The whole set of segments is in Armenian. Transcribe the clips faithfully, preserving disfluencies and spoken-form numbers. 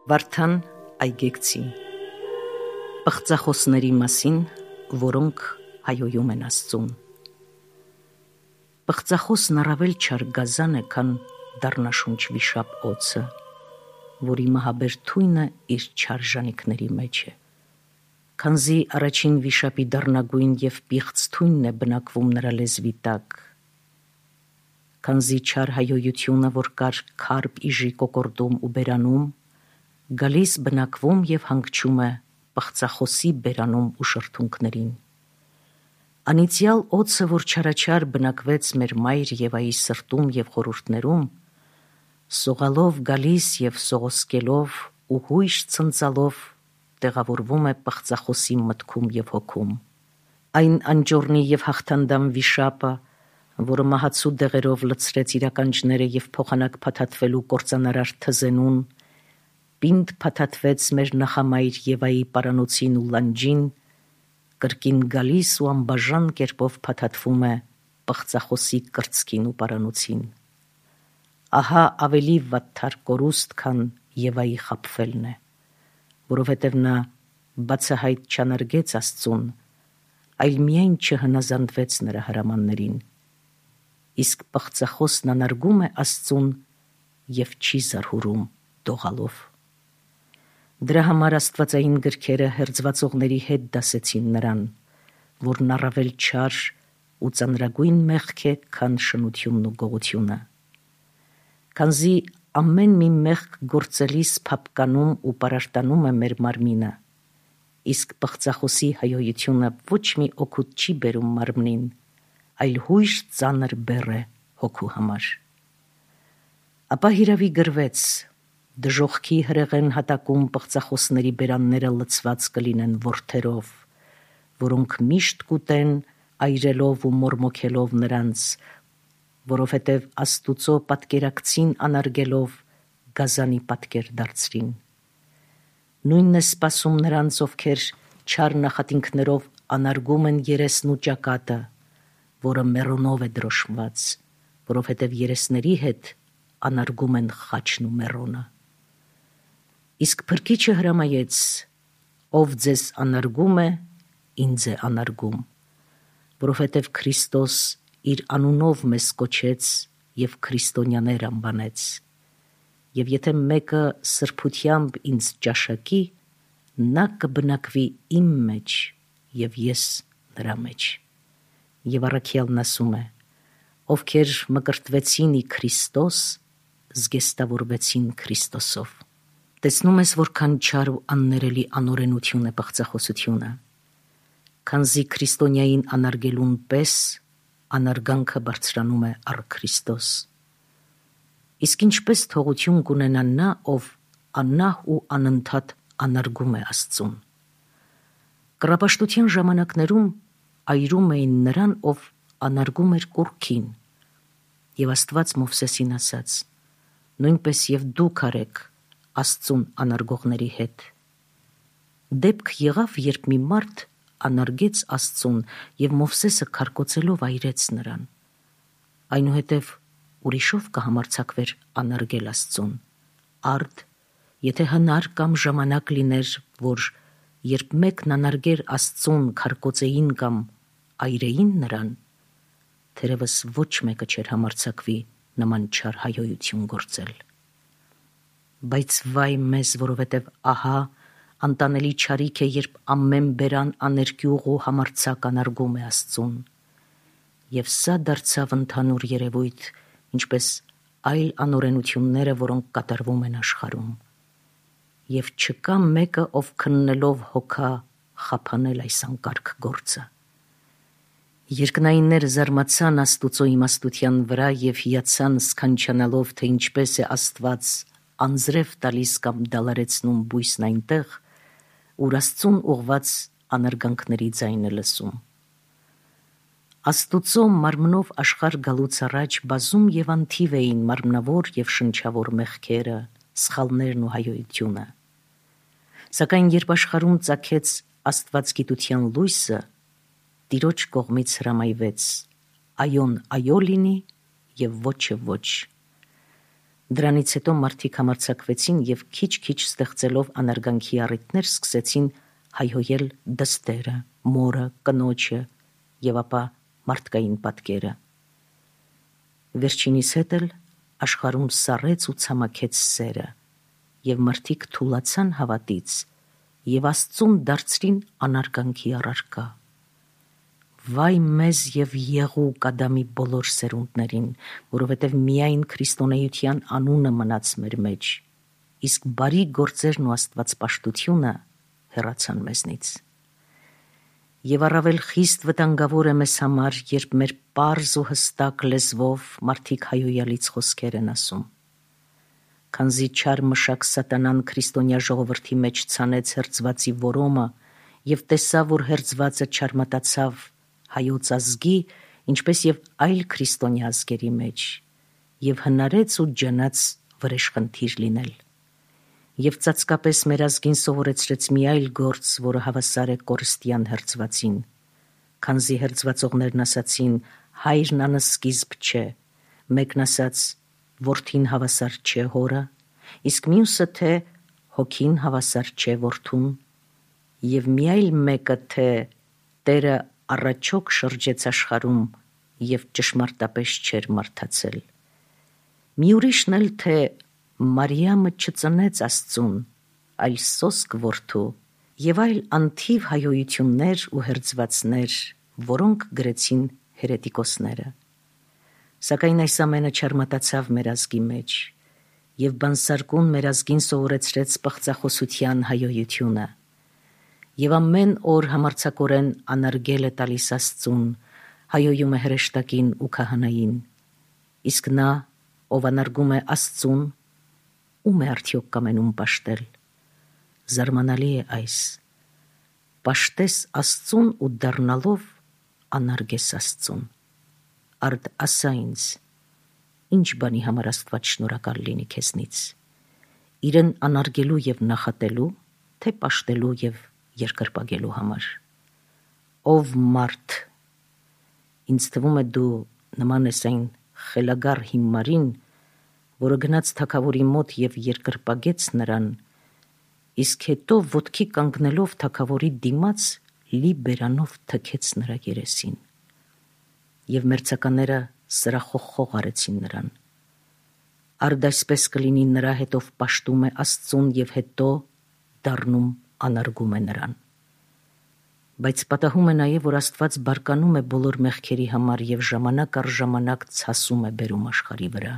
Վարդան Այգեկցի Պղծախոսների մասին, որոնք հայոյում են Աստծուն։ Պղծախոսն առավել չար գազան է, քան դառնաշունչ վիշապ օձը, որի մահաբեր թույնը իր չար ժանիքների մեջ է։ Քանզի առաջին վիշապի դառնագույն և պիղծ թույնն է բնակվում նրա լեզվի տակ։ Քանզի չար հայոյությունը, որ կար քարբ իժի կոկորդում ու բերանում, գալիս բնակվում և հանգչում է պղծախոսի բերանում ու շրթունքներին։ Անիծյալ օձը, որ չարաչար բնակվեց մեր մայր Եվայի սրտում և խորհուրդներում, սողալով գալիս և սողոսկելով ու հույժ ցնծալով տեղավորվում է պղծախոսի մտքում և հոգում։ Այն անճոռնի և հաղթանդամ վիշապը, որը մահացու դեղերով լցրեց իր ականջները և փոխանակ փաթաթվելու կործանարար թզենուն, պինդ փաթաթվեց մեր նախամայր Եվայի պարանոցին ու լանջին, կրկին գալիս ու անբաժան կերպով փաթաթվում է պղծախոսի կրծքին ու պարանոցին։ Ահա ավելի վատթար կորուստ, քան Եվայի խաբվելն է, որովհետև նա բացահայտ չանարգեց Աստծուն, այլ միայն չհնազանդվեց նրա հրամաններին, իսկ պղծախոսն անարգում է Աստծուն և չի զարհուրում դողալով։ Դրա համար աստվածային գրքերը հերձվածողների հետ դասեցին նրան, որն առավել չար ու ծանրագույն մեղք է, քան շնությունն ու գողությունը։ Քանզի ամեն մի մեղք գործելիս փափկանում ու պարարտանում է մեր մարմինը, իսկ պղծախոսի հայոյությունը ոչ մի օգուտ չի բերում մարմնին, այլ հույժ ծանր բեռ է հոգու համար։ Ապա հիրավի գրվեց. «Դժոխքի հրեղեն հատակում պղծախոսների բերանները լցված կլինեն որդերով, որոնք միշտ կուտեն, այրելով ու մորմոքելով նրանց, որովհետև Աստուծո պատկերակցին անարգելով գազանի պատկեր դարձրին։ Նույնն է սպասում նրանց, ովքեր չար նախատինքներով անարգում են երեսն ու ճակատը, որը մեռոնով է դրոշմված, որովհետև երեսների հետ անարգում են խաչն ու մեռոնը։ Իսկ Փրկիչը հրամայեց. ով ձեզ անարգում է, ինձ է անարգում, որովհետև Քրիստոս իր անունով մեզ կոչեց և քրիստոնյաներ անվանեց, և եթե մեկը սրբությամբ ինձ ճաշակի, նա կբնակվի իմ մեջ և ես նրա մեջ։ Եվ առաքյալն ասում է. ովքեր մկրտվեցին ի Քրիստոս, զգեստավորվեցին Քրիստոսով։ Տեսնում ես, որքան չար ու աններելի անօրենություն է պղծախոսությունը, քանզի քրիստոնյային անարգելուն պես անարգանքը բարձրանում է առ Քրիստոս։ Իսկ ինչպես թողություն կունենա նա, ով աննահ ու անընդհատ անարգում է Աստծուն։ Կռապաշտության ժամանակներում այրում էին նրան, ով անարգում էր կուռքին, և Աստված Մովսեսին ասաց. նույնպես և դուք արեք Աստծուն անարգողների հետ։ Դեպք եղավ, երբ մի մարդ անարգեց Աստծուն, և Մովսեսը քարկոծելով այրեց նրան։ Այնուհետև ուրիշով կհամարձակվեր անարգել Աստծուն։ Արդ, եթե հնար կամ ժամանակ լիներ, որ երբ մեկն անարգեր Աստծուն, քարկոծեին կամ այրեին նրան, թերևս ոչ մեկը չէր համարձակվի նման չար հայոյություն գործել։ Բայց վայ մեզ, որովհետև ահա անտանելի չարիք է, երբ ամեն բերան աներկյուղ ու համարձակ անարգում է Աստծուն։ Եվ սա դարձավ ընդհանուր երևույթ, ինչպես այլ անօրենությունները, որոնք կատարվում են աշխարհում։ Եվ չկա մեկը, ով քննելով հոգա խափանել այս անկարգ գործը։ Երկնայինները զարմացան Աստուծո իմաստության վրա և հիացան սքանչանալով, թե ինչպես է Աստված անձրև տալիս կամ դալարեցնում բույսն այնտեղ, ուր Աստծուն ուղված անարգանքների ձայն է լսում։ Աստուծո մարմնով աշխարհ գալուց առաջ բազում և անթիվ էին մարմնավոր և շնչավոր մեղքերը, սխալներն ու հայոյությունը։ Սակայն երբ աշխարհում ծագեց աստվածգիտության լույսը, Տիրոջ կողմից հրամայվեց. այոն այո լինի և ոչը ոչ։ Դրանից հետո մարդիկ համարձակվեցին եւ քիչ-քիչ ստեղծելով անարգանքի առիթներ սկսեցին հայհոյել դստերը, մորը, կնոջը եւ ապա մարդկային պատկերը։ Վերջինիս հետ էլ աշխարհում սառեց ու ցամաքեց սերը, եւ մարդիկ թուլացան հավատից եւ Աստծուն դարձրին անարգանքի առարկա։ Վայ մեզ եւ եղու Ադամի բոլոր սերունդներին, որովհետեւ միայն քրիստոնեության անունը մնաց մեր մեջ, իսկ բարի գործերն ու աստվածպաշտությունը հեռացան մեզնից։ Եվ առավել խիստ վտանգավոր է մեզ համար, երբ մեր պարզ ու հստակ լեզվով մարդիկ հայհոյալից խոսքեր են ասում։ Քանզի չար մշակ սատանան քրիստոնյա ժողովրդի մեջ ցանեց հերձվածի որոմը եւ տեսավ, որ հերձվածը չարմատացավ հայոց ազգի, ինչպես եւ այլ քրիստոնյա ազգերի մեջ, եւ հնարեց ու ջանաց վրեժխնդիր լինել։ Եվ ծածկապես մեր ազգին սովորեցրեց մի այլ գործ, որը հավասար է կորստյան հերձվածին, քանզի հերձվածողներն ասացին. հայրն անսկիզբ չէ, մեկն ասաց. որդին հավասար չէ հորը, իսկ մյուսը թե հոգին հավասար չէ որդուն, եւ մի այլ մեկը թե Տերը առաջոք շրջեց աշխարհում եւ ճշմարտապես չէր մարդացել։ Մի ուրիշն էլ թե Մարիամը չծնեց Աստծուն, այլ սոսկ որդու, եւ այլ անթիվ հայհոյություններ ու հերձվածներ, որոնք գրեցին հերետիկոսները։ Սակայն այս ամենը չարմատացավ մեր ազգի մեջ, եւ բանսարկուն մեր ազգին սովորեցրեց պղծախոսության հայհոյությունը, եւ ամեն օր համարձակորեն անարգել է տալիս Աստծուն, հայհոյում է հրեշտակին ու քահանային, իսկ նա, ով անարգում է Աստծուն, ում է արդյոք կամենում պաշտել։ Զարմանալի է այս. պաշտես Աստծուն ու դառնալով անարգես Աստծուն։ Արդ ասա ինձ, ինչ բանի համար Աստված շնորհակալ լինի քեզնից, իրեն անարգելու եւ նախատելու, թե պաշտելու եւ երկրպագելու համար։ Ով մարդ, ինձ թվում է դու նման ես այն խելագար հիմարին, որը գնաց թագավորի մոտ եւ երկրպագեց նրան, իսկ հետո ոտքի կանգնելով թագավորի դիմաց լի բերանով թքեց նրա երեսին։ Եվ մերձականները սրախոխող արեցին նրան։ Արդ այսպես կլինի նրա հետ, ով պաշտում է Աստծուն եւ հետո դառնում անարգում է նրան։ Բայց պատահում է նաեւ, որ Աստված բարկանում է բոլոր մեղքերի համար եւ ժամանակ առ ժամանակ ցասում է բերում աշխարհի վրա։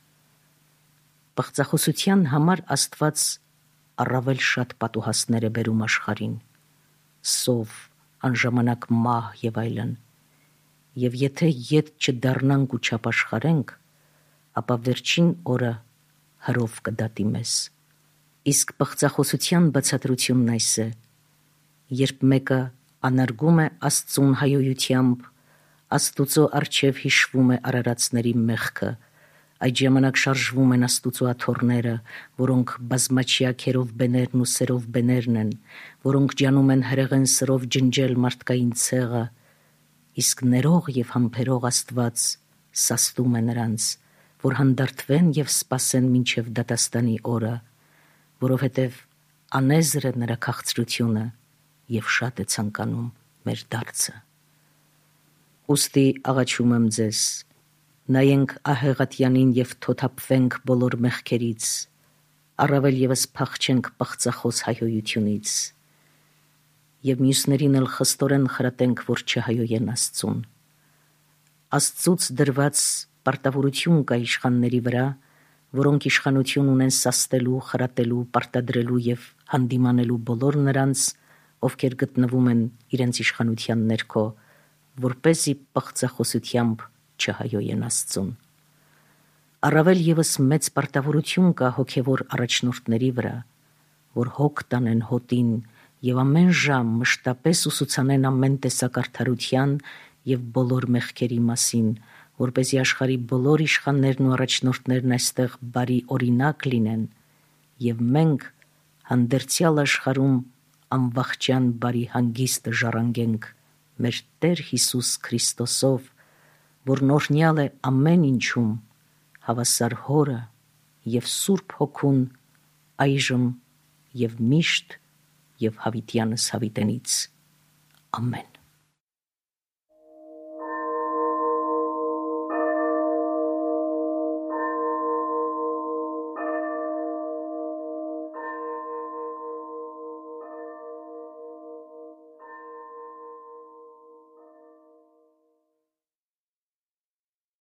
Պղծախոսության համար Աստված առավել շատ պատուհասներ է բերում աշխարհին, սով, անժամանակ մահ եւ այլն, եւ եթե ետ չդառնանք ու չապաշխարենք, ապա վերջին օրը հրով կդատի մեզ։ Իսկ պղծախոսության բացատրությունն այս է. երբ մեկը անարգում է Աստծուն հայհոյությամբ, Աստուծո առջև հիշվում է արարածների մեղքը, այդ ժամանակ շարժվում են Աստուծո աթոռները, որոնք բազմաչյա քերովբեներն ու սերովբեներն են, որոնք ջանում են հրեղեն սրով ջնջել մարդկային ցեղը, իսկ ներող եւ համբերող Աստված սաստում է նրանց, որ հանդարտվեն եւ սպասեն մինչեւ դատաստանի օրը, որովհետեւ անեզր է նրա քաղցրությունը եւ շատ է ցանկանում մեր դարձը։ Ուստի աղաչում եմ ձեզ, նայենք ահեղատյանին եւ թոթափվենք բոլոր մեղքերից, առավել եւս փախչենք պղծախոս հայհոյությունից եւ մյուսներին էլ խստորեն խրատենք, որ չհայոյեն Աստծուն։ Աստծուց դրված պարտավորություն կա իշխանների վրա, որոնք իշխանություն ունեն սաստելու, խրատելու, պարտադրելու եւ հանդիմանելու բոլոր նրանց, ովքեր գտնվում են իրենց իշխանության ներքո, որպեսզի պղծախոսությամբ չհայոյեն Աստծուն։ Առավել եւս մեծ պարտավորություն կա հոգեվոր առաջնորդների վրա, որ հոգ տանեն հոտին եւ ամեն ժամ մշտապես ուսուցանեն ամեն տեսակ արդարության եւ բոլոր մեղքերի մասին, որպեսզի աշխարհի բոլոր իշխաններն ու առաջնորդներն այստեղ բարի օրինակ լինեն եւ մենք հանդերձյալ աշխարհում անվախճան բարի հանգիստը ժառանգենք մեր Տեր Հիսուս Քրիստոսով, որն օրհնյալ է ամեն ինչում, հավասար Հորը եւ Սուրբ Հոգուն այժմ եւ միշտ եւ հավիտյանս հավիտենից։ Ամեն։